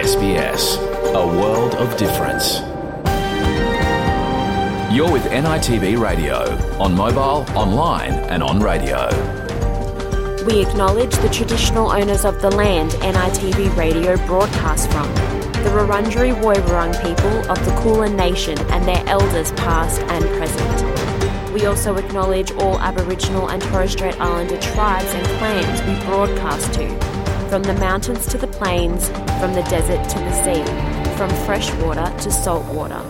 SBS, a world of difference. You're with NITV Radio, on mobile, online and on radio. We acknowledge the traditional owners of the land NITV Radio broadcasts from, the Wurundjeri Woiwurrung people of the Kulin Nation and their elders past and present. We also acknowledge all Aboriginal and Torres Strait Islander tribes and clans we broadcast to, from the mountains to the plains, from the desert to the sea, from fresh water to salt water.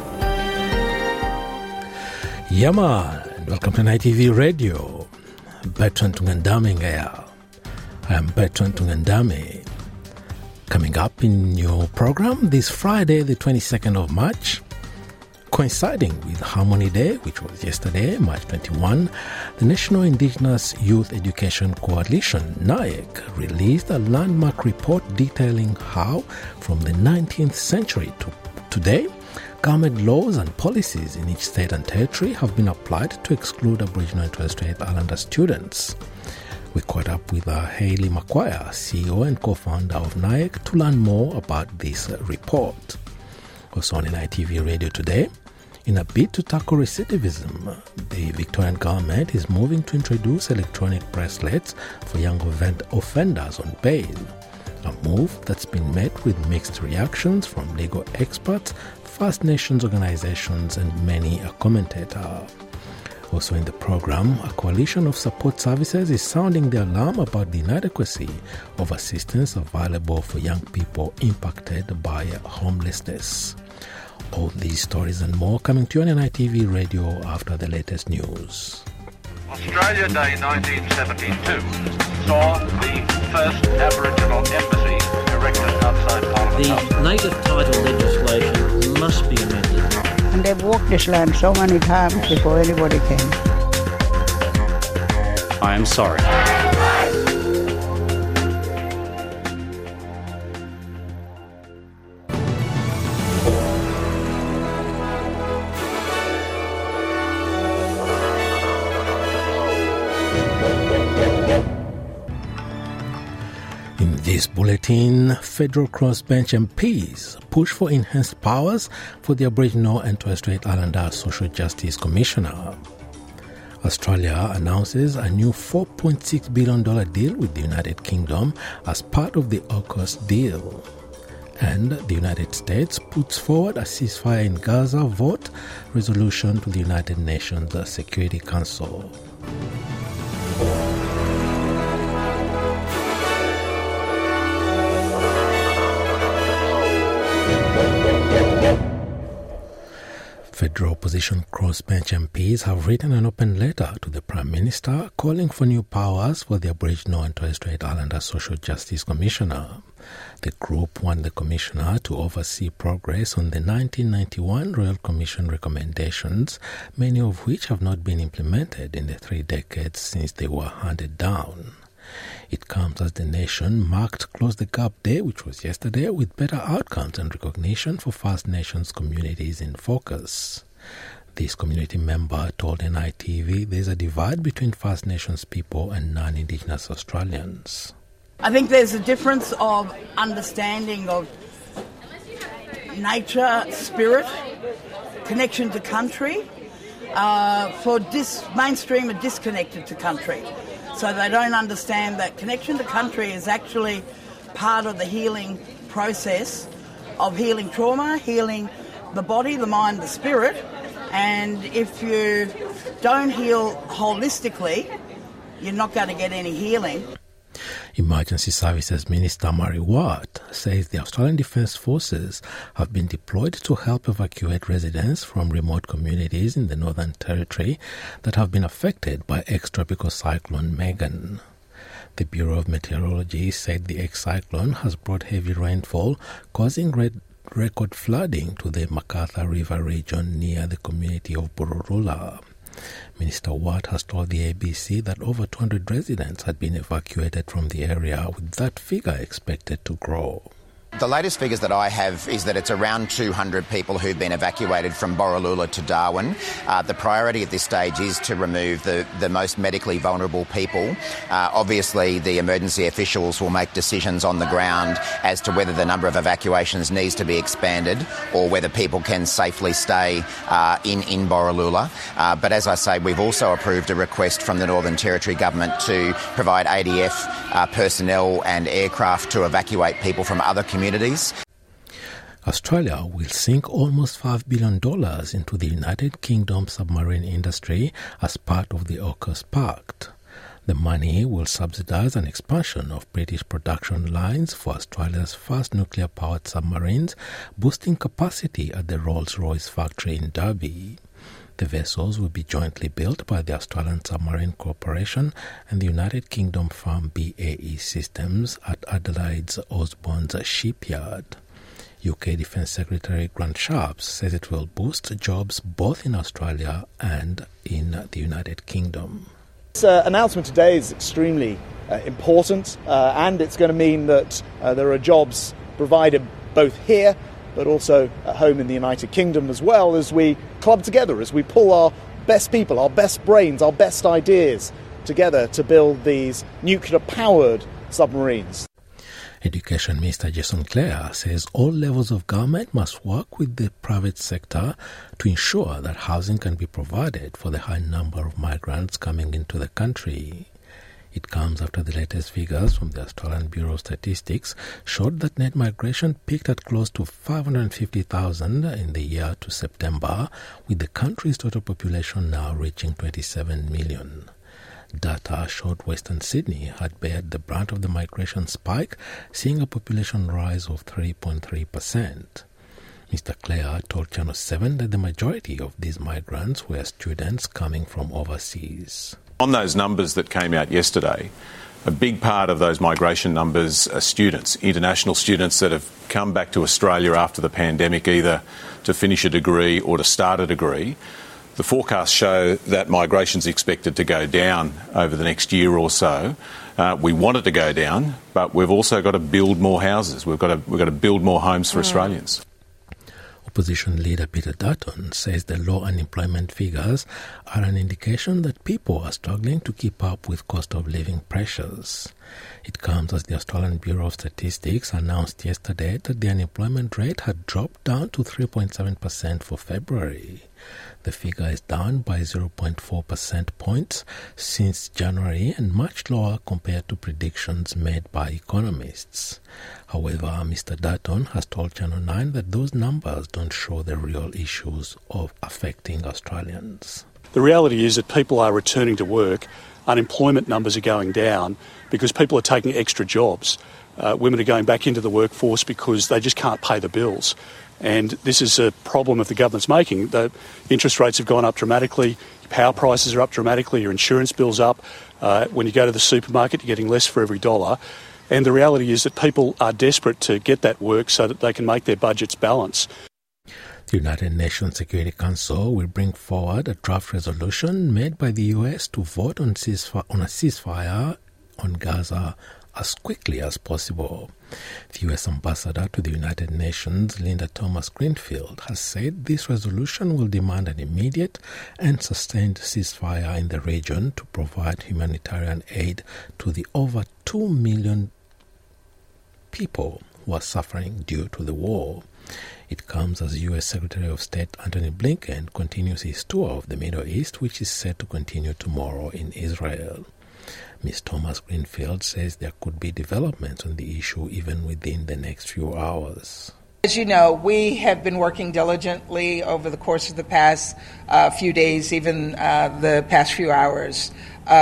Yama, welcome to NITV Radio. Bertrand Tungandame Ngaya. I am Bertrand Tungandame. Coming up in your program this Friday, the 22nd of March, coinciding with Harmony Day, which was yesterday, March 21, the National Indigenous Youth Education Coalition, NIEC, released a landmark report detailing how, from the 19th century to today, government laws and policies in each state and territory have been applied to exclude Aboriginal and Torres Strait Islander students. We caught up with Hayley Maguire, CEO and co-founder of NIEC, to learn more about this report. Also on NITV Radio today, in a bid to tackle recidivism, the Victorian government is moving to introduce electronic bracelets for young offenders on bail. A move that's been met with mixed reactions from legal experts, First Nations organizations and many a commentator. Also in the program, a coalition of support services is sounding the alarm about the inadequacy of assistance available for young people impacted by homelessness. All these stories and more coming to you on NITV Radio after the latest news. Australia Day 1972 saw the first Aboriginal embassy erected outside Parliament House. The native title legislation must be amended. And they've walked this land so many times before anybody came. I am sorry. In this bulletin, federal crossbench MPs push for enhanced powers for the Aboriginal and Torres Strait Islander Social Justice Commissioner. Australia announces a new $4.6 billion deal with the United Kingdom as part of the AUKUS deal. And the United States puts forward a ceasefire in Gaza vote resolution to the United Nations Security Council. Federal opposition crossbench MPs have written an open letter to the Prime Minister calling for new powers for the Aboriginal and Torres Strait Islander Social Justice Commissioner. The group want the Commissioner to oversee progress on the 1991 Royal Commission recommendations, many of which have not been implemented in the 3 decades since they were handed down. It comes as the nation marked Close the Gap Day, which was yesterday, with better outcomes and recognition for First Nations communities in focus. This community member told NITV there's a divide between First Nations people and non-Indigenous Australians. I think there's a difference of understanding of nature, spirit, connection to country. For mainstream are disconnected to country. So they don't understand that connection to country is actually part of the healing process of healing trauma, healing the body, the mind, the spirit. And if you don't heal holistically, you're not going to get any healing. Emergency Services Minister Murray Watt says the Australian Defence Forces have been deployed to help evacuate residents from remote communities in the Northern Territory that have been affected by ex-tropical cyclone Megan. The Bureau of Meteorology said the ex-cyclone has brought heavy rainfall, causing record flooding to the MacArthur River region near the community of Borroloola. Minister Watt has told the ABC that over 200 residents had been evacuated from the area, with that figure expected to grow. The latest figures that I have is that it's around 200 people who've been evacuated from Borroloola to Darwin. The priority at this stage is to remove the most medically vulnerable people. Obviously, the emergency officials will make decisions on the ground as to whether the number of evacuations needs to be expanded or whether people can safely stay in Borroloola. But as I say, we've also approved a request from the Northern Territory Government to provide ADF personnel and aircraft to evacuate people from other communities. Australia will sink almost $5 billion into the United Kingdom submarine industry as part of the AUKUS Pact. The money will subsidise an expansion of British production lines for Australia's first nuclear-powered submarines, boosting capacity at the Rolls-Royce factory in Derby. The vessels will be jointly built by the Australian Submarine Corporation and the United Kingdom firm BAE Systems at Adelaide's Osborne's shipyard. UK Defence Secretary Grant Shapps says it will boost jobs both in Australia and in the United Kingdom. This announcement today is extremely important and it's going to mean that there are jobs provided both here but also at home in the United Kingdom, as well as we club together, as we pull our best people, our best brains, our best ideas together to build these nuclear-powered submarines. Education Minister Jason Clare says all levels of government must work with the private sector to ensure that housing can be provided for the high number of migrants coming into the country. It comes after the latest figures from the Australian Bureau of Statistics showed that net migration peaked at close to 550,000 in the year to September, with the country's total population now reaching 27 million. Data showed Western Sydney had bared the brunt of the migration spike, seeing a population rise of 3.3%. Mr. Clare told Channel 7 that the majority of these migrants were students coming from overseas. On those numbers that came out yesterday, a big part of those migration numbers are students, international students that have come back to Australia after the pandemic, either to finish a degree or to start a degree. The forecasts show that migration is expected to go down over the next year or so. We want it to go down, but we've also got to build more houses. We've got to build more homes for Australians. Opposition leader Peter Dutton says the low unemployment figures are an indication that people are struggling to keep up with cost of living pressures. It comes as the Australian Bureau of Statistics announced yesterday that the unemployment rate had dropped down to 3.7% for February. The figure is down by 0.4 percent points since January and much lower compared to predictions made by economists. However, Mr. Dutton has told Channel 9 that those numbers don't show the real issues of affecting Australians. The reality is that people are returning to work. Unemployment numbers are going down because people are taking extra jobs. Women are going back into the workforce because they just can't pay the bills. And this is a problem that the government's making. The interest rates have gone up dramatically, power prices are up dramatically, your insurance bill's up. When you go to the supermarket, you're getting less for every dollar. And the reality is that people are desperate to get that work so that they can make their budgets balance. The United Nations Security Council will bring forward a draft resolution made by the US to vote on a ceasefire on Gaza as quickly as possible. The US Ambassador to the United Nations, Linda Thomas-Greenfield, has said this resolution will demand an immediate and sustained ceasefire in the region to provide humanitarian aid to the over 2 million people who are suffering due to the war. It comes as U.S. Secretary of State Antony Blinken continues his tour of the Middle East, which is set to continue tomorrow in Israel. Ms. Thomas-Greenfield says there could be developments on the issue even within the next few hours. As you know, we have been working diligently over the course of the past few days, even the past few hours,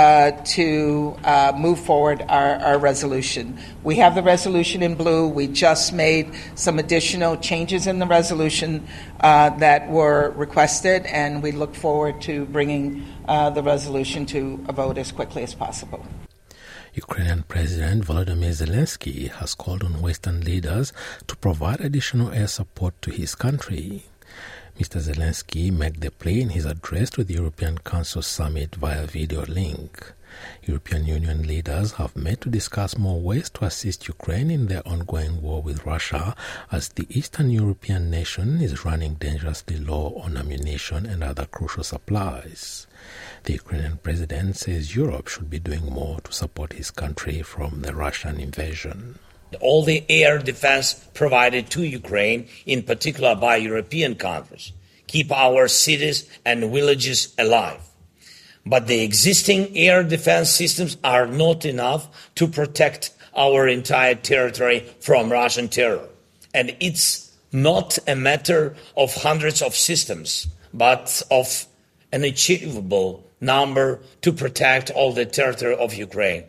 to move forward our resolution. We have the resolution in blue. We just made some additional changes in the resolution that were requested, and we look forward to bringing the resolution to a vote as quickly as possible. Ukrainian President Volodymyr Zelensky has called on Western leaders to provide additional air support to his country. Mr. Zelensky made the plea in his address to the European Council summit via video link. European Union leaders have met to discuss more ways to assist Ukraine in their ongoing war with Russia, as the Eastern European nation is running dangerously low on ammunition and other crucial supplies. The Ukrainian president says Europe should be doing more to support his country from the Russian invasion. All the air defense provided to Ukraine, in particular by European countries, keep our cities and villages alive. But the existing air defense systems are not enough to protect our entire territory from Russian terror. And it's not a matter of hundreds of systems, but of an achievable number to protect all the territory of Ukraine.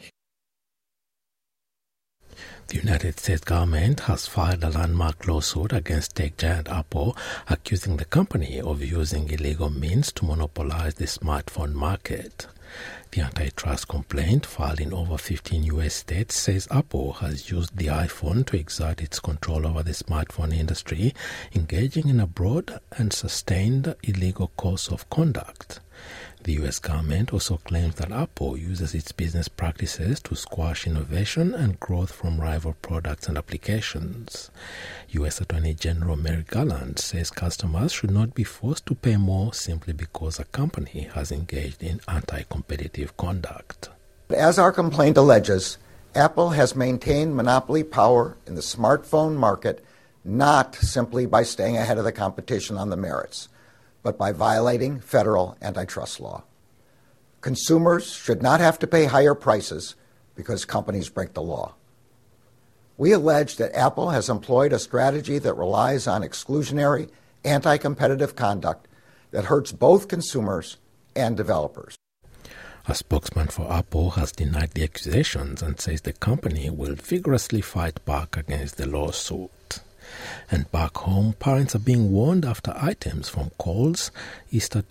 The United States government has filed a landmark lawsuit against tech giant Apple, accusing the company of using illegal means to monopolize the smartphone market. The antitrust complaint, filed in over 15 U.S. states, says Apple has used the iPhone to exert its control over the smartphone industry, engaging in a broad and sustained illegal course of conduct. The U.S. government also claims that Apple uses its business practices to squash innovation and growth from rival products and applications. U.S. Attorney General Merrick Garland says customers should not be forced to pay more simply because a company has engaged in anti-competitive conduct. As our complaint alleges, Apple has maintained monopoly power in the smartphone market not simply by staying ahead of the competition on the merits, but by violating federal antitrust law. Consumers should not have to pay higher prices because companies break the law. We allege that Apple has employed a strategy that relies on exclusionary, anti-competitive conduct that hurts both consumers and developers. A spokesman for Apple has denied the accusations and says the company will vigorously fight back against the lawsuit. And back home, parents are being warned after items from Kohl's Easter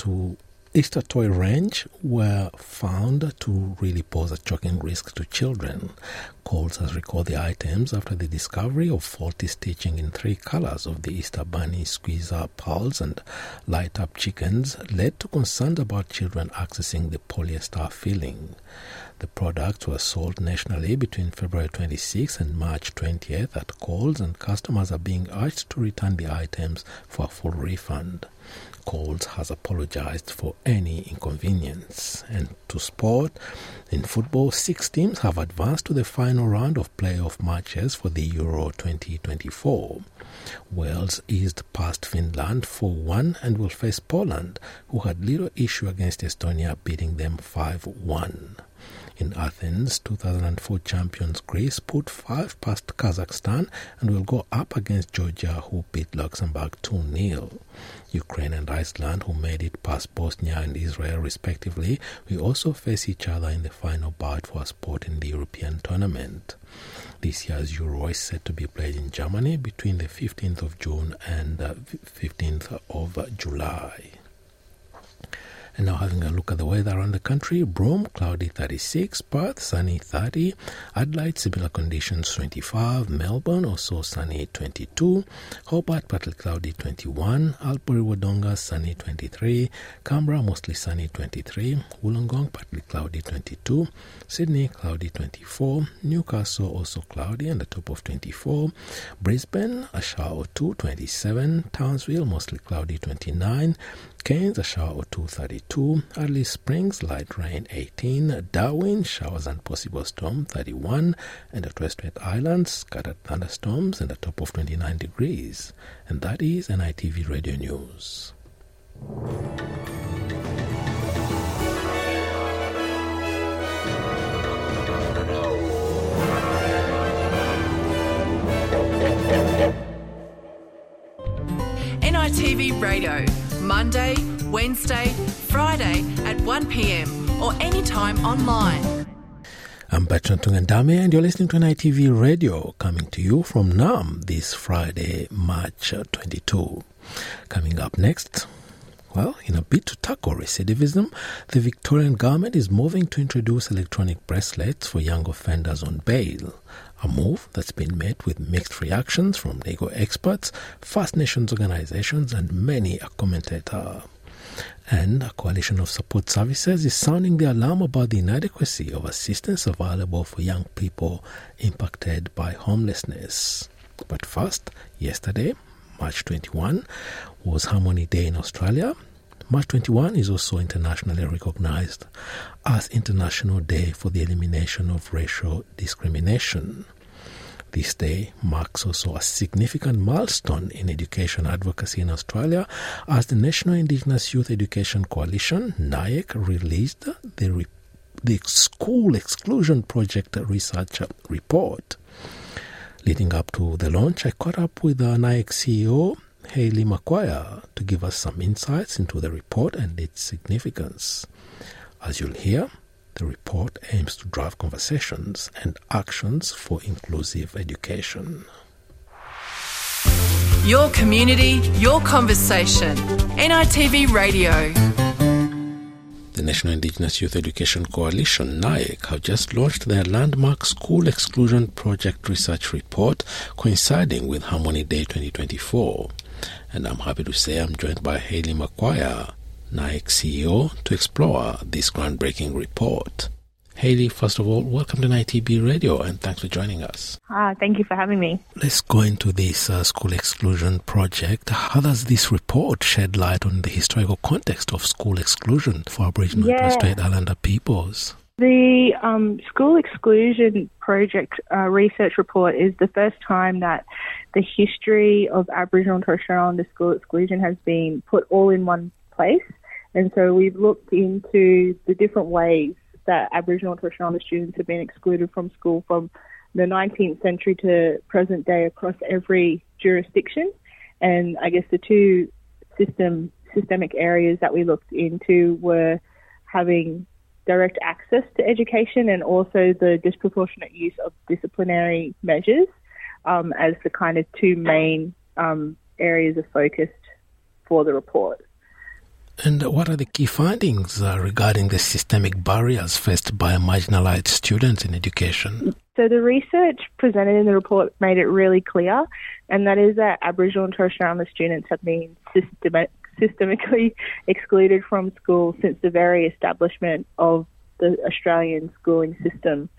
toy range were found to really pose a shocking risk to children. Kohl's has recalled the items after the discovery of faulty stitching in 3 colors of the Easter Bunny, Squeezer, Pulse and Light Up chickens led to concerns about children accessing the polyester filling. The products were sold nationally between February 26th and March 20th at Kohl's, and customers are being urged to return the items for a full refund. Kohl's has apologized for any inconvenience. And to sport, in football, 6 teams have advanced to the final round of playoff matches for the Euro 2024. Wales eased past Finland 4-1 and will face Poland, who had little issue against Estonia, beating them 5-1. In Athens, 2004 champions Greece put 5 past Kazakhstan and will go up against Georgia, who beat Luxembourg 2-0. Ukraine and Iceland, who made it past Bosnia and Israel respectively, will also face each other in the final bout for a spot in the European tournament. This year's Euro is set to be played in Germany between the 15th of June and 15th of July. And now having a look at the weather around the country. Broome, cloudy 36, Perth, sunny 30, Adelaide, similar conditions 25, Melbourne, also sunny 22, Hobart, partly cloudy 21, Albury Wodonga, sunny 23, Canberra, mostly sunny 23, Wollongong, partly cloudy 22, Sydney, cloudy 24, Newcastle, also cloudy and a top of 24, Brisbane, a shower or 2, 27, Townsville, mostly cloudy 29, Cairns, a shower or 2, 32, Alice Springs, light rain 18, Darwin, showers and possible storm 31, and at Westward Islands, scattered thunderstorms and a top of 29 degrees. And that is NITV Radio News. NITV Radio, Monday, Wednesday, Friday at 1 p.m. or anytime online. I'm Bertrand Tungandame and you're listening to NITV Radio, coming to you from Naarm this Friday, March 22. Coming up next, well, in a bid to tackle recidivism, the Victorian government is moving to introduce electronic bracelets for young offenders on bail. A move that's been met with mixed reactions from legal experts, First Nations organizations, and many a commentator. And a coalition of support services is sounding the alarm about the inadequacy of assistance available for young people impacted by homelessness. But first, yesterday, March 21, was Harmony Day in Australia. March 21 is also internationally recognized as International Day for the Elimination of Racial Discrimination. This day marks also a significant milestone in education advocacy in Australia as the National Indigenous Youth Education Coalition, NIEC, released the School Exclusion Project research report. Leading up to the launch, I caught up with the NIEC CEO, Hayley Maguire, to give us some insights into the report and its significance. As you'll hear, the report aims to drive conversations and actions for inclusive education. Your community, your conversation. NITV Radio. The National Indigenous Youth Education Coalition, NIEC, have just launched their landmark School Exclusion Project research report coinciding with Harmony Day 2024. And I'm happy to say I'm joined by Hayley Maguire, NIEC CEO, to explore this groundbreaking report. Hayley, first of all, welcome to NITB Radio and thanks for joining us. Thank you for having me. Let's go into this School Exclusion Project. How does this report shed light on the historical context of school exclusion for Aboriginal and Torres Strait Islander peoples? The School Exclusion Project research report is the first time that the history of Aboriginal and Torres Strait Islander school exclusion has been put all in one place. And so we've looked into the different ways that Aboriginal and Torres Strait Islander students have been excluded from school from the 19th century to present day across every jurisdiction. And I guess the two systemic areas that we looked into were having direct access to education and also the disproportionate use of disciplinary measures as the kind of two main areas of focus for the report. And what are the key findings regarding the systemic barriers faced by marginalised students in education? So the research presented in the report made it really clear, and that is that Aboriginal and Torres Strait Islander students have been systemically excluded from school since the very establishment of the Australian schooling system.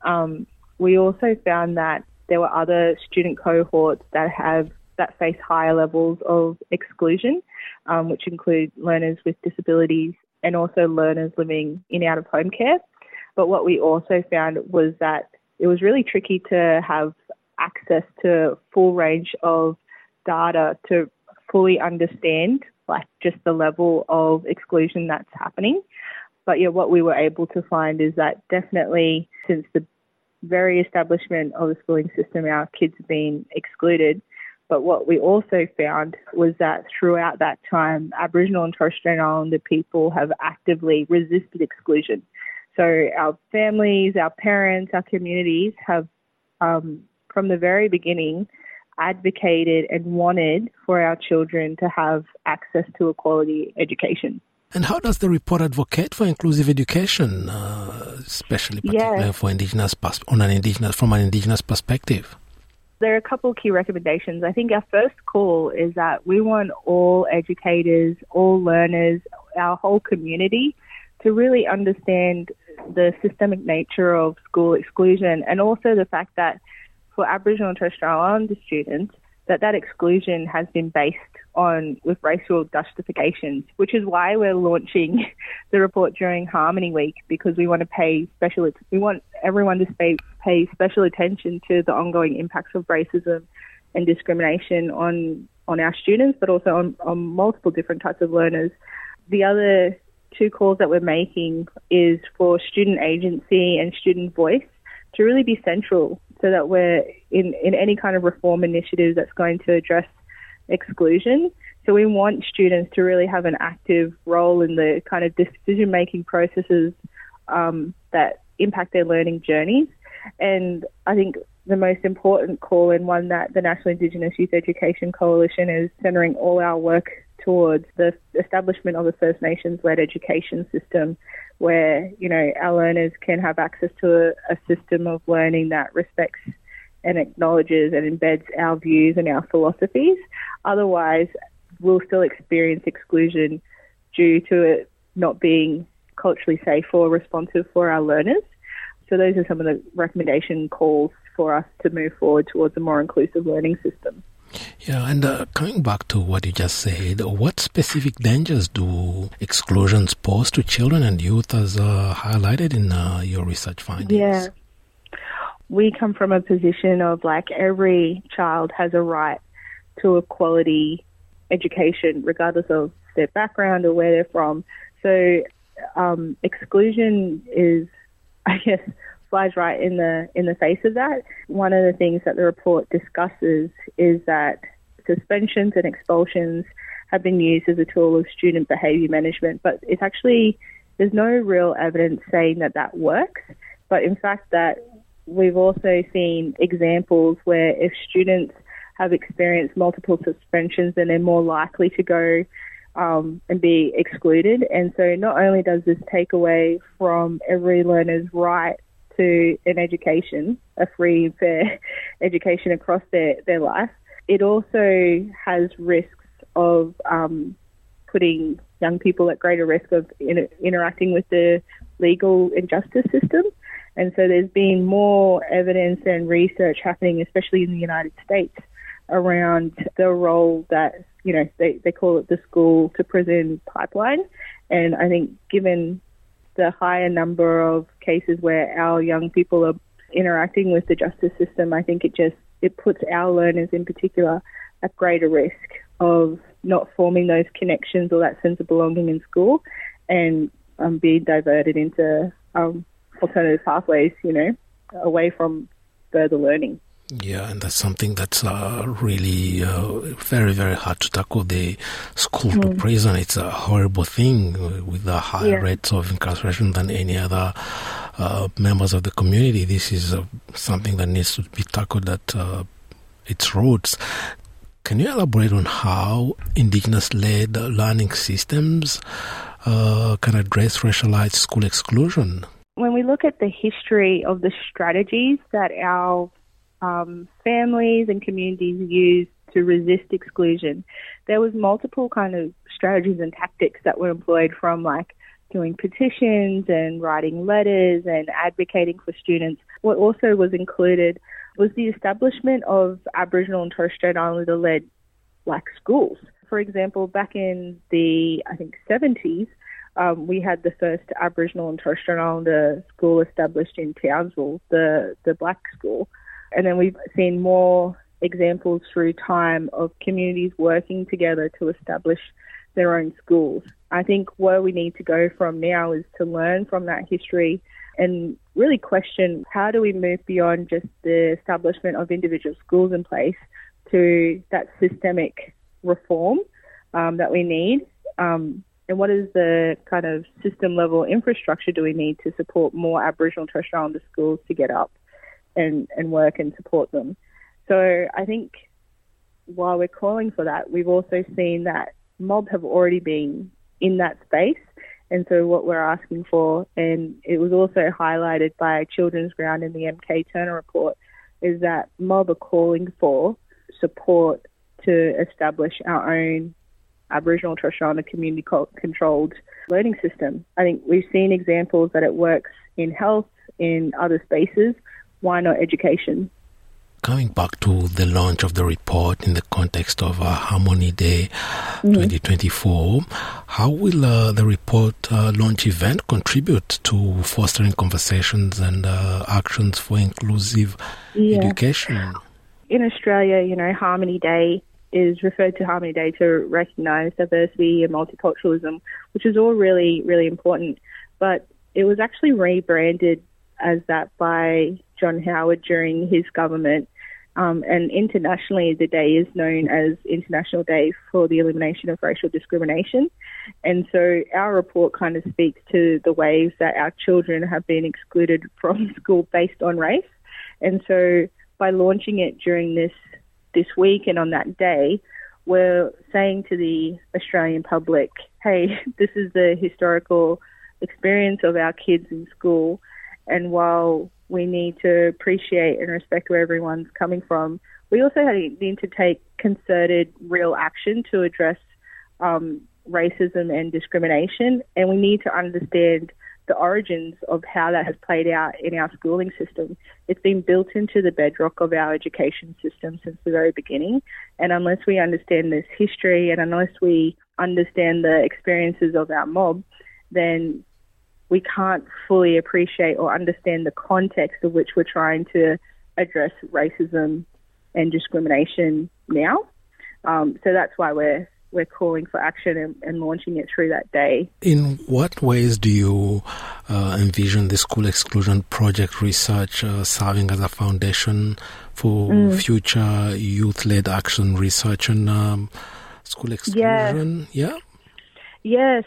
We also found that there were other student cohorts that face higher levels of exclusion, which include learners with disabilities and also learners living in out-of-home care. But what we also found was that it was really tricky to have access to full range of data to fully understand just the level of exclusion that's happening. But yeah, what we were able to find is that definitely since the very establishment of the schooling system, our kids have been excluded. But what we also found was that throughout that time, Aboriginal and Torres Strait Islander people have actively resisted exclusion. So our families, our parents, our communities have, from the very beginning, advocated and wanted for our children to have access to a quality education. And how does the report advocate for inclusive education, especially particularly for from an Indigenous perspective? There are a couple of key recommendations. I think our first call is that we want all educators, all learners, our whole community to really understand the systemic nature of school exclusion and also the fact that for Aboriginal and Torres Strait Islander students, that exclusion has been based with racial justifications, which is why we're launching the report during Harmony Week, because we want everyone to pay special attention to the ongoing impacts of racism and discrimination on our students, but also on multiple different types of learners. The other two calls that we're making is for student agency and student voice to really be central so that we're in any kind of reform initiative that's going to address exclusion. So we want students to really have an active role in the kind of decision-making processes that impact their learning journeys. And I think the most important call, and one that the National Indigenous Youth Education Coalition is centering all our work towards, the establishment of a First Nations-led education system where, our learners can have access to a system of learning that respects and acknowledges and embeds our views and our philosophies. Otherwise, we'll still experience exclusion due to it not being culturally safe or responsive for our learners. So those are some of the recommendation calls for us to move forward towards a more inclusive learning system. Yeah, and coming back to what you just said, what specific dangers do exclusions pose to children and youth as highlighted in your research findings? Yeah. We come from a position of like every child has a right to a quality education regardless of their background or where they're from. So exclusion is, I guess, flies right in the face of that. One of the things that the report discusses is that suspensions and expulsions have been used as a tool of student behaviour management, but it's actually, there's no real evidence saying that that works. But in fact, that we've also seen examples where if students have experienced multiple suspensions, then they're more likely to go and be excluded. And so not only does this take away from every learner's right to an education, a free and fair education across their life, it also has risks of putting young people at greater risk of interacting with the legal and justice system. And so there's been more evidence and research happening, especially in the United States, around the role that, you know, they call it the school to prison pipeline. And I think given the higher number of cases where our young people are interacting with the justice system, I think it puts our learners in particular at greater risk of not forming those connections or that sense of belonging in school and being diverted into alternative pathways, you know, away from further learning. Yeah, and that's something that's really very, very hard to tackle. The school to prison, it's a horrible thing with the higher rates of incarceration than any other members of the community. This is something that needs to be tackled at its roots. Can you elaborate on how Indigenous-led learning systems can address racialized school exclusion? When we look at the history of the strategies that our families and communities use to resist exclusion, there was multiple kind of strategies and tactics that were employed, from like doing petitions and writing letters and advocating for students. What also was included was the establishment of Aboriginal and Torres Strait Islander-led like schools. For example, back in the, I think, 70s, we had the first Aboriginal and Torres Strait Islander school established in Townsville, the black school. And then we've seen more examples through time of communities working together to establish their own schools. I think where we need to go from now is to learn from that history and really question, how do we move beyond just the establishment of individual schools in place to that systemic reform that we need? And what is the kind of system level infrastructure do we need to support more Aboriginal and Torres Strait Islander schools to get up and work and support them? So I think while we're calling for that, we've also seen that mob have already been in that space. And so what we're asking for, and it was also highlighted by Children's Ground in the MK Turner report, is that mob are calling for support to establish our own Aboriginal and Torres Strait Islander community-controlled learning system. I think we've seen examples that it works in health, in other spaces. Why not education? Coming back to the launch of the report in the context of Harmony Day 2024, how will the report launch event contribute to fostering conversations and actions for inclusive education? In Australia, you know, Harmony Day is referred to Harmony Day to recognise diversity and multiculturalism, which is all really, really important. But it was actually rebranded as that by John Howard during his government. And internationally, the day is known as International Day for the Elimination of Racial Discrimination. And so our report kind of speaks to the ways that our children have been excluded from school based on race. And so by launching it during this week and on that day, we're saying to the Australian public, hey, this is the historical experience of our kids in school. And while we need to appreciate and respect where everyone's coming from, we also need to take concerted, real action to address racism and discrimination, and we need to understand the origins of how that has played out in our schooling system. It's been built into the bedrock of our education system since the very beginning, and unless we understand this history and unless we understand the experiences of our mob, then we can't fully appreciate or understand the context of which we're trying to address racism and discrimination now. So that's why we're calling for action and launching it through that day. In what ways do you envision the School Exclusion Project research serving as a foundation for future youth-led action research on school exclusion? Yeah.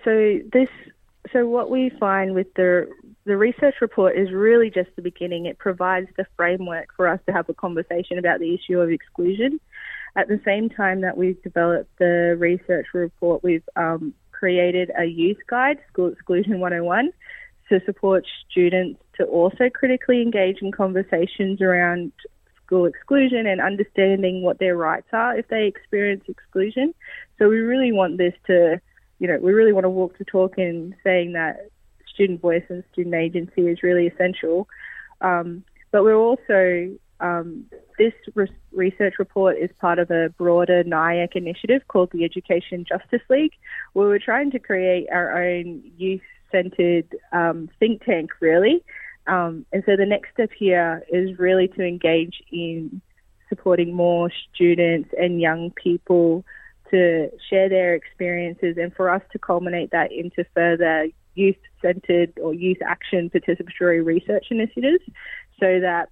So what we find with the research report is really just the beginning. It provides the framework for us to have a conversation about the issue of exclusion. At the same time that we've developed the research report, we've created a youth guide, School Exclusion 101, to support students to also critically engage in conversations around school exclusion and understanding what their rights are if they experience exclusion. So we really want this to, we really want to walk the talk in saying that student voice and student agency is really essential. But we're also, this research report is part of a broader NIAC initiative called the Education Justice League, where we're trying to create our own youth-centred think tank, really. And so the next step here is really to engage in supporting more students and young people to share their experiences and for us to culminate that into further youth-centred or youth action participatory research initiatives so that,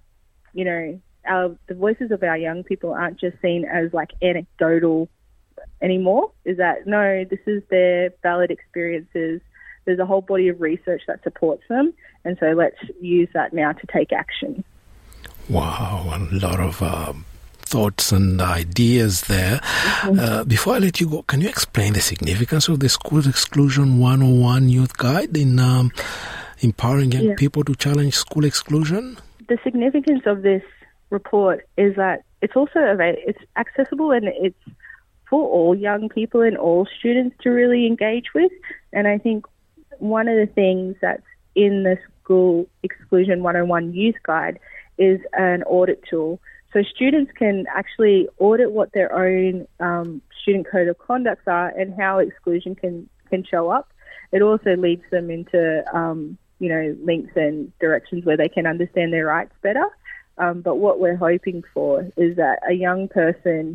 the voices of our young people aren't just seen as like anecdotal anymore, is that, no, this is their valid experiences. There's a whole body of research that supports them. And so let's use that now to take action. Wow, a lot of thoughts and ideas there. Before I let you go, can you explain the significance of the School Exclusion 101 Youth Guide in empowering young people to challenge school exclusion? The significance of this report is that it's also it's accessible and it's for all young people and all students to really engage with. And I think one of the things that's in the School Exclusion 101 Youth Guide is an audit tool. So students can actually audit what their own student code of conducts are and how exclusion can show up. It also leads them into, links and directions where they can understand their rights better. But what we're hoping for is that a young person,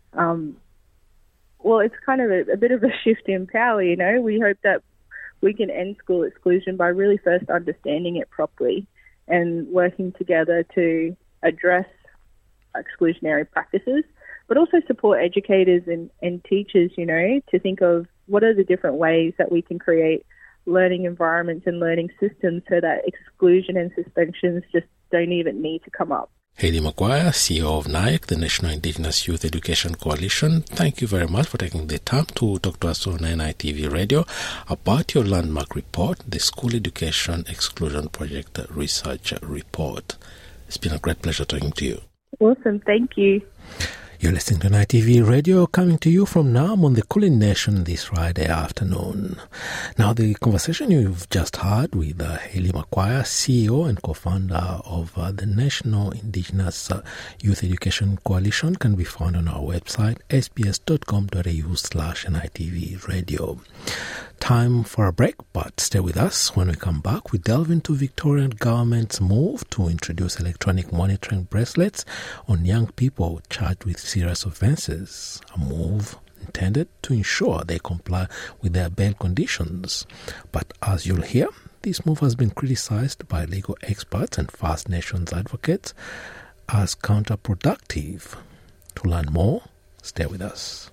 it's kind of a bit of a shift in power, We hope that we can end school exclusion by really first understanding it properly and working together to address exclusionary practices, but also support educators and teachers, to think of what are the different ways that we can create learning environments and learning systems so that exclusion and suspensions just don't even need to come up. Hayley Maguire, CEO of NIAC, the National Indigenous Youth Education Coalition, thank you very much for taking the time to talk to us on NITV Radio about your landmark report, the School Education Exclusion Project Research Report. It's been a great pleasure talking to you. Awesome, thank you. You're listening to NITV Radio, coming to you from Naarm on the Kulin Nation this Friday afternoon. Now, the conversation you've just heard with Hayley Maguire, CEO and co-founder of the National Indigenous Youth Education Coalition, can be found on our website, sbs.com.au/NITV Radio. Time for a break, but stay with us. When we come back, we delve into Victorian government's move to introduce electronic monitoring bracelets on young people charged with serious offences, a move intended to ensure they comply with their bail conditions. But as you'll hear, this move has been criticised by legal experts and First Nations advocates as counterproductive. To learn more, stay with us.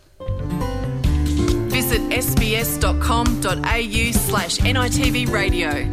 Visit sbs.com.au/NITV Radio.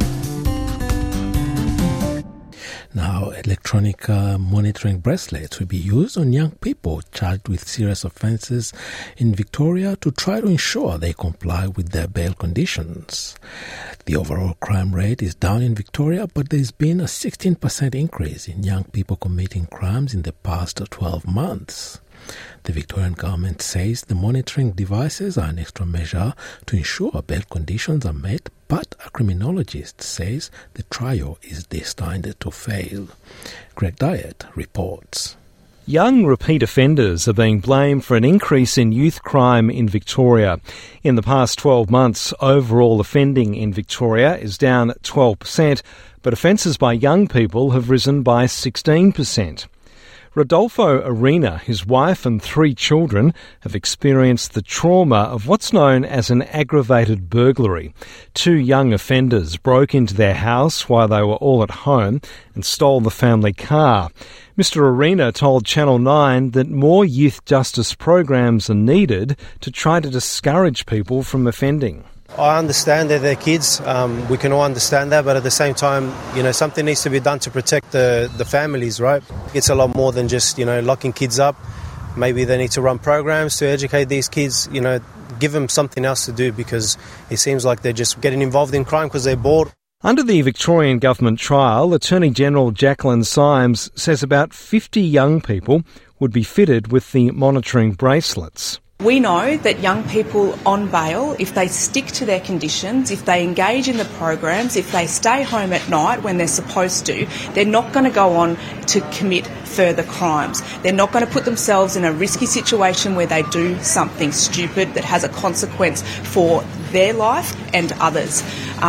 Now, electronic monitoring bracelets will be used on young people charged with serious offences in Victoria to try to ensure they comply with their bail conditions. The overall crime rate is down in Victoria, but there's been a 16% increase in young people committing crimes in the past 12 months. The Victorian government says the monitoring devices are an extra measure to ensure bail conditions are met, but a criminologist says the trial is destined to fail. Greg Diet reports. Young repeat offenders are being blamed for an increase in youth crime in Victoria. In the past 12 months, overall offending in Victoria is down 12%, but offences by young people have risen by 16%. Rodolfo Arena, his wife and 3 children have experienced the trauma of what's known as an aggravated burglary. 2 young offenders broke into their house while they were all at home and stole the family car. Mr Arena told Channel 9 that more youth justice programs are needed to try to discourage people from offending. I understand that they're kids. We can all understand that, but at the same time, something needs to be done to protect the families, right? It's a lot more than just, locking kids up. Maybe they need to run programs to educate these kids, give them something else to do, because it seems like they're just getting involved in crime because they're bored. Under the Victorian Government trial, Attorney-General Jacqueline Symes says about 50 young people would be fitted with the monitoring bracelets. We know that young people on bail, if they stick to their conditions, if they engage in the programs, if they stay home at night when they're supposed to, they're not going to go on to commit further crimes. They're not going to put themselves in a risky situation where they do something stupid that has a consequence for their life and others.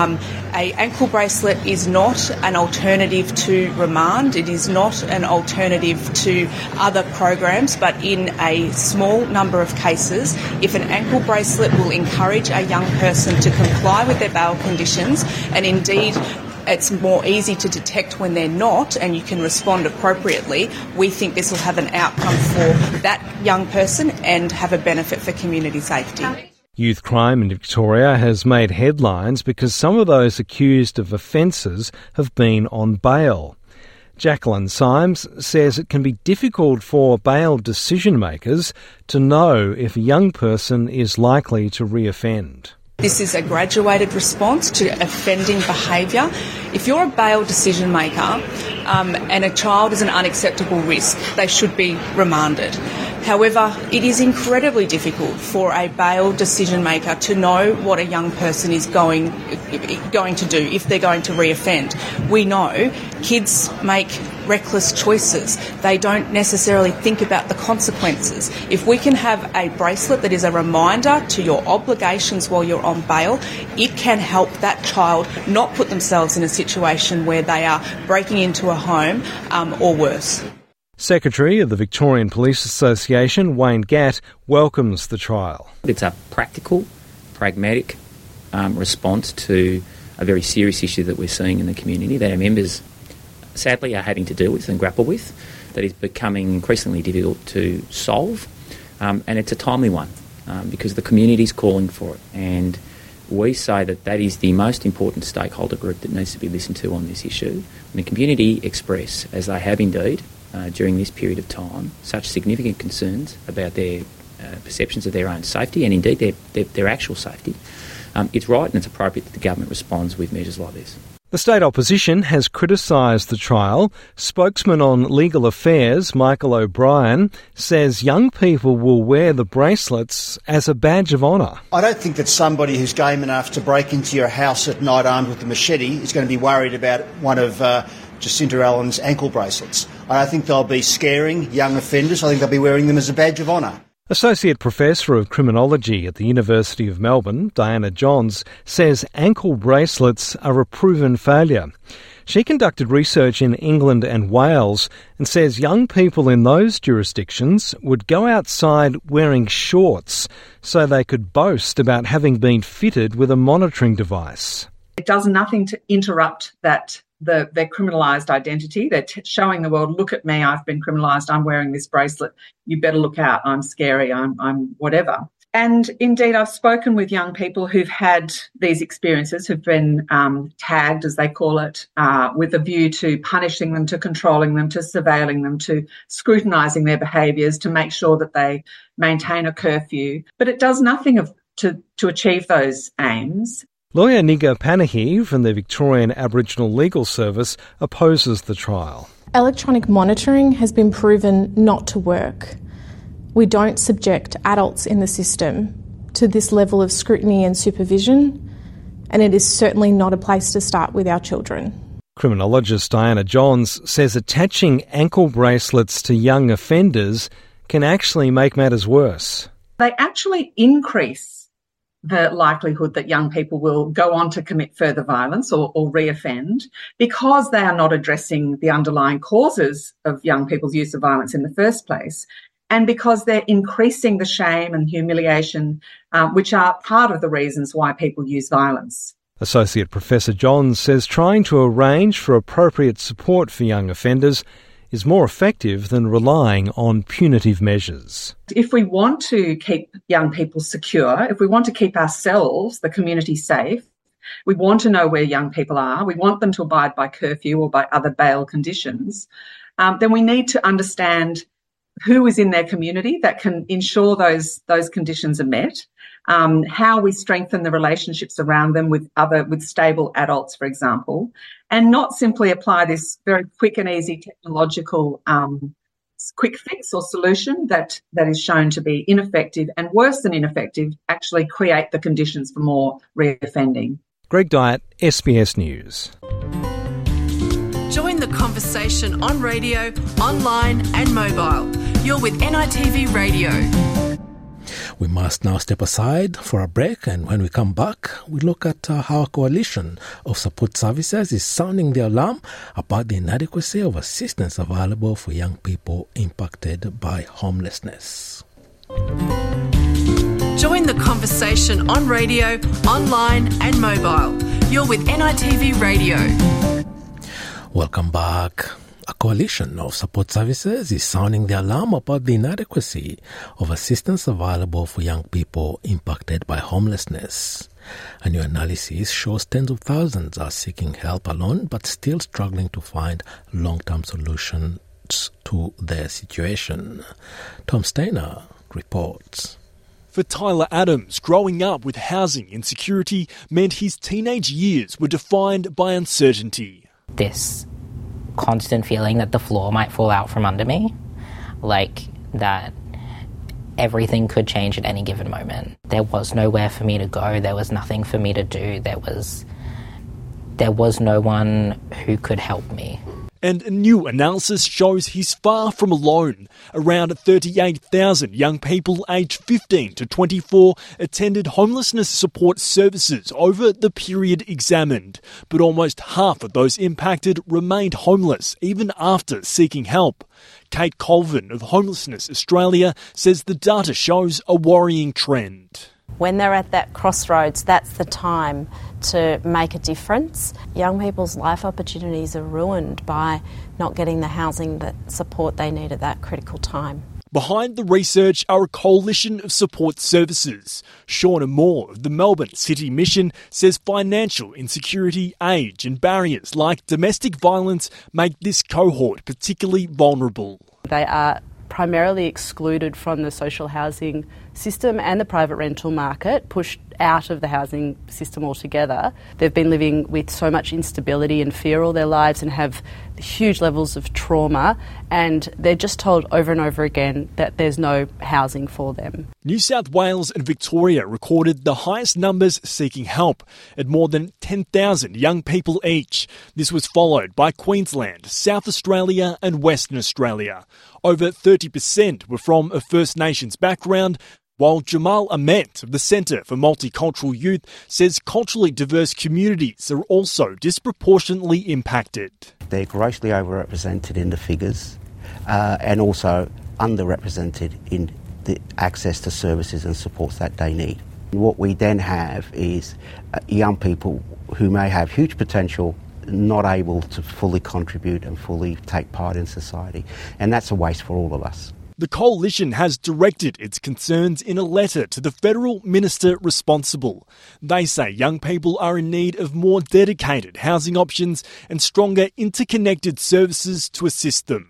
A ankle bracelet is not an alternative to remand. It is not an alternative to other programs, but in a small number of cases, if an ankle bracelet will encourage a young person to comply with their bail conditions, and indeed it's more easy to detect when they're not and you can respond appropriately, we think this will have an outcome for that young person and have a benefit for community safety. Youth crime in Victoria has made headlines because some of those accused of offences have been on bail. Jacqueline Symes says it can be difficult for bail decision makers to know if a young person is likely to reoffend. This is a graduated response to offending behaviour. If you're a bail decision maker and a child is an unacceptable risk, they should be remanded. However, it is incredibly difficult for a bail decision maker to know what a young person is going to do if they're going to reoffend. We know kids make reckless choices. They don't necessarily think about the consequences. If we can have a bracelet that is a reminder to your obligations while you're on bail, it can help that child not put themselves in a situation where they are breaking into a home or worse. Secretary of the Victorian Police Association, Wayne Gatt, welcomes the trial. It's a practical, pragmatic response to a very serious issue that we're seeing in the community that our members sadly are having to deal with and grapple with, that is becoming increasingly difficult to solve. And it's a timely one because the community is calling for it. And we say that is the most important stakeholder group that needs to be listened to on this issue. And the community express, as they have indeed, during this period of time, such significant concerns about their perceptions of their own safety and indeed their actual safety. It's right and it's appropriate that the government responds with measures like this. The state opposition has criticised the trial. Spokesman on legal affairs, Michael O'Brien, says young people will wear the bracelets as a badge of honour. I don't think that somebody who's game enough to break into your house at night armed with a machete is going to be worried about one of Jacinta Allen's ankle bracelets. I think they'll be scaring young offenders. I think they'll be wearing them as a badge of honour. Associate Professor of Criminology at the University of Melbourne, Diana Johns, says ankle bracelets are a proven failure. She conducted research in England and Wales and says young people in those jurisdictions would go outside wearing shorts so they could boast about having been fitted with a monitoring device. It does nothing to interrupt that their criminalised identity. They're showing the world, look at me, I've been criminalised, I'm wearing this bracelet, you better look out, I'm scary, I'm whatever. And indeed, I've spoken with young people who've had these experiences, who've been tagged, as they call it, with a view to punishing them, to controlling them, to surveilling them, to scrutinising their behaviours, to make sure that they maintain a curfew. But it does nothing to achieve those aims. Lawyer Nigga Panahi from the Victorian Aboriginal Legal Service opposes the trial. Electronic monitoring has been proven not to work. we don't subject adults in the system to this level of scrutiny and supervision, and it is certainly not a place to start with our children. Criminologist Diana Johns says attaching ankle bracelets to young offenders can actually make matters worse. They actually increase the likelihood that young people will go on to commit further violence or reoffend because they are not addressing the underlying causes of young people's use of violence in the first place, and because they're increasing the shame and humiliation, which are part of the reasons why people use violence. Associate Professor Johns says trying to arrange for appropriate support for young offenders is more effective than relying on punitive measures. If we want to keep young people secure, if we want to keep ourselves, the community, safe, we want to know where young people are, we want them to abide by curfew or by other bail conditions, then we need to understand who is in their community that can ensure those conditions are met, how we strengthen the relationships around them with stable adults, for example, and not simply apply this very quick and easy technological quick fix or solution that is shown to be ineffective and, worse than ineffective, actually create the conditions for more reoffending. Greg Dyett, SBS News. Join the conversation on radio, online and mobile. You're with NITV Radio. We must now step aside for a break, and when we come back, we look at how a coalition of support services is sounding the alarm about the inadequacy of assistance available for young people impacted by homelessness. Join the conversation on radio, online and mobile. You're with NITV Radio. Welcome back. A coalition of support services is sounding the alarm about the inadequacy of assistance available for young people impacted by homelessness. A new analysis shows tens of thousands are seeking help alone but still struggling to find long-term solutions to their situation. Tom Steiner reports. For Tyler Adams, growing up with housing insecurity meant his teenage years were defined by uncertainty. This constant feeling that the floor might fall out from under me, like that everything could change at any given moment. There was nowhere for me to go, there was nothing for me to do, there was no one who could help me. And a new analysis shows he's far from alone. Around 38,000 young people aged 15 to 24 attended homelessness support services over the period examined, but almost half of those impacted remained homeless even after seeking help. Kate Colvin of Homelessness Australia says the data shows a worrying trend. When they're at that crossroads, that's the time to make a difference. Young people's life opportunities are ruined by not getting the housing that support they need at that critical time. Behind the research are a coalition of support services. Shauna Moore of the Melbourne City Mission says financial insecurity, age and barriers like domestic violence make this cohort particularly vulnerable. They are primarily excluded from the social housing system and the private rental market, pushed out of the housing system altogether. They've been living with so much instability and fear all their lives and have huge levels of trauma, and they're just told over and over again that there's no housing for them. New South Wales and Victoria recorded the highest numbers seeking help at more than 10,000 young people each. This was followed by Queensland, South Australia and Western Australia. Over 30% were from a First Nations background, while Jamal Ahmet of the Centre for Multicultural Youth says culturally diverse communities are also disproportionately impacted. They're grossly overrepresented in the figures and also underrepresented in the access to services and supports that they need. What we then have is young people who may have huge potential, not able to fully contribute and fully take part in society, and that's a waste for all of us. The coalition has directed its concerns in a letter to the federal minister responsible. They say young people are in need of more dedicated housing options and stronger interconnected services to assist them.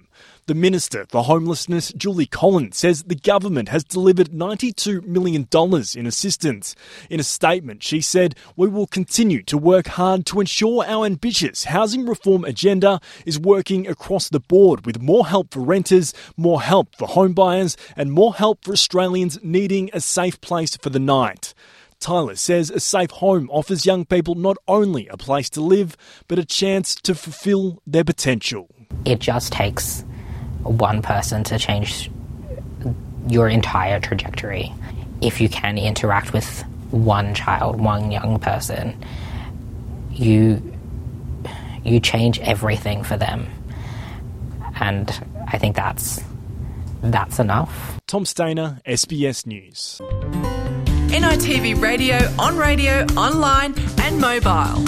The Minister for Homelessness, Julie Collins, says the government has delivered $92 million in assistance. In a statement, she said, "We will continue to work hard to ensure our ambitious housing reform agenda is working across the board with more help for renters, more help for home buyers and more help for Australians needing a safe place for the night." Tyler says a safe home offers young people not only a place to live, but a chance to fulfil their potential. It just takes one person to change your entire trajectory. If you can interact with one child, one young person, you change everything for them. And I think that's enough. Tom Stainer, SBS News. NITV Radio, online and mobile.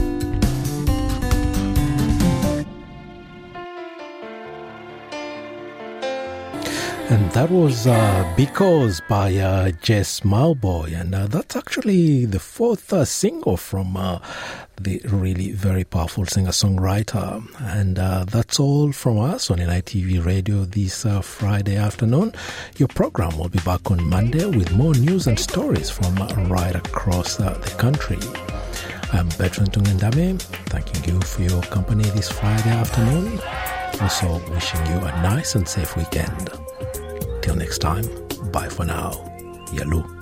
And that was Because by Jess Mauboy, and that's actually the fourth single from the really very powerful singer-songwriter. And that's all from us on NITV Radio this Friday afternoon. Your program will be back on Monday with more news and stories from right across the country. I'm Bertrand Tungandame, thanking you for your company this Friday afternoon. Also wishing you a nice and safe weekend. Till next time, bye for now. Yalu.